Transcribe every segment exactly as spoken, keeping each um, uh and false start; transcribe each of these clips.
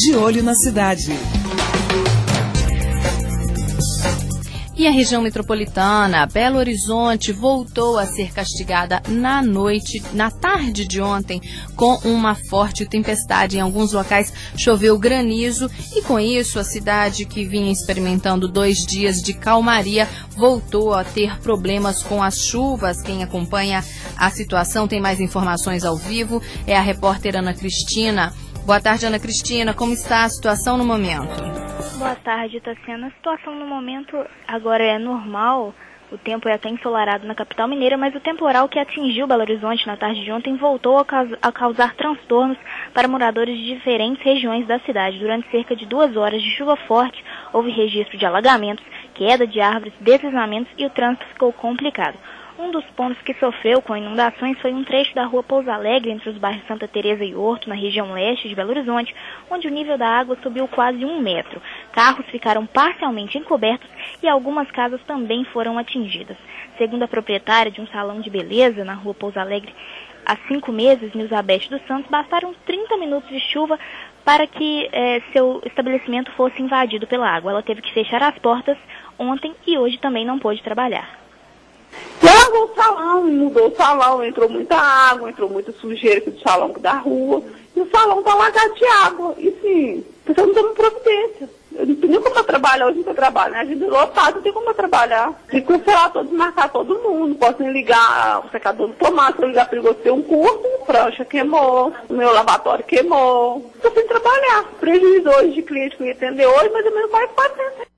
de olho na cidade. E a região metropolitana, Belo Horizonte, voltou a ser castigada na noite, na tarde de ontem, com uma forte tempestade. Em alguns locais choveu granizo e, com isso, a cidade, que vinha experimentando dois dias de calmaria, voltou a ter problemas com as chuvas. Quem acompanha a situação tem mais informações ao vivo. É a repórter Ana Cristina. Boa tarde, Ana Cristina. Como está a situação no momento? Boa tarde, Tassiana. A situação no momento agora é normal. O tempo é até ensolarado na capital mineira, mas o temporal que atingiu Belo Horizonte na tarde de ontem voltou a, caus- a causar transtornos para moradores de diferentes regiões da cidade. Durante cerca de duas horas de chuva forte, houve registro de alagamentos, queda de árvores, deslizamentos e o trânsito ficou complicado. Um dos pontos que sofreu com inundações foi um trecho da rua Pouso Alegre, entre os bairros Santa Teresa e Horto, na região leste de Belo Horizonte, onde o nível da água subiu quase um metro. Carros ficaram parcialmente encobertos e algumas casas também foram atingidas. Segundo a proprietária de um salão de beleza na rua Pouso Alegre, há cinco meses, Nilzabete dos Santos, bastaram trinta minutos de chuva para que eh, seu estabelecimento fosse invadido pela água. Ela teve que fechar as portas ontem e hoje também não pôde trabalhar. Logo o salão, mudou o salão, entrou muita água, entrou muita sujeira aqui do salão da rua, e o salão está alagado de água. E sim, a pessoa não tem uma providência. Eu não tenho nem como eu trabalhar hoje para trabalhar, né? A gente lotado, não tem como eu trabalhar. Tem que cancelar todo, desmarcar todo mundo. Posso nem ligar o secador do tomate, se eu ligar para você um curso, a prancha queimou, o meu lavatório queimou. Estou sem trabalhar. Prejuízo hoje de cliente que me atender hoje, mais ou menos quase quatrocentos.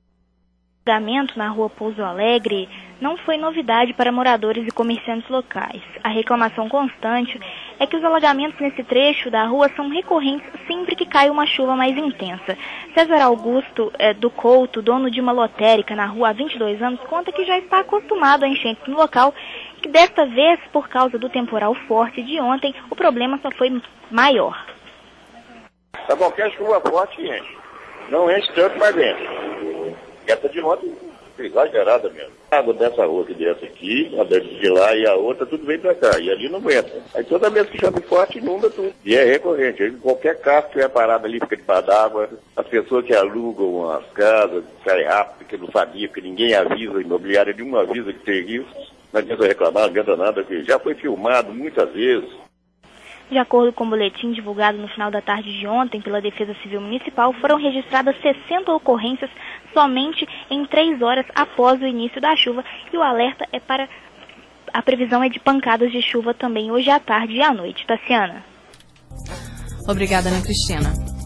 O alagamento na rua Pouso Alegre não foi novidade para moradores e comerciantes locais. A reclamação constante é que os alagamentos nesse trecho da rua são recorrentes sempre que cai uma chuva mais intensa. César Augusto é, do Couto, dono de uma lotérica na rua há vinte e dois anos, conta que já está acostumado a enchentes no local e que desta vez, por causa do temporal forte de ontem, o problema só foi maior. Tá bom, qualquer chuva forte enche. Não enche tanto, mas enche. Essa de ontem foi exagerada mesmo. A água dessa rua que desce aqui, a de lá e a outra, tudo vem pra cá. E ali não aguenta. Aí toda vez que chove forte, inunda tudo. E é recorrente. Aí, qualquer carro que estiver parado ali fica debaixo d'água. As pessoas que alugam as casas, saem rápido, porque não sabia, porque ninguém avisa, a imobiliária nenhuma avisa que tem risco. Não adianta reclamar, não adianta nada, porque já foi filmado muitas vezes. De acordo com o boletim divulgado no final da tarde de ontem pela Defesa Civil Municipal, foram registradas sessenta ocorrências somente em três horas após o início da chuva e o alerta é para... a previsão é de pancadas de chuva também hoje à tarde e à noite. Tassiana. Obrigada, Ana Cristina.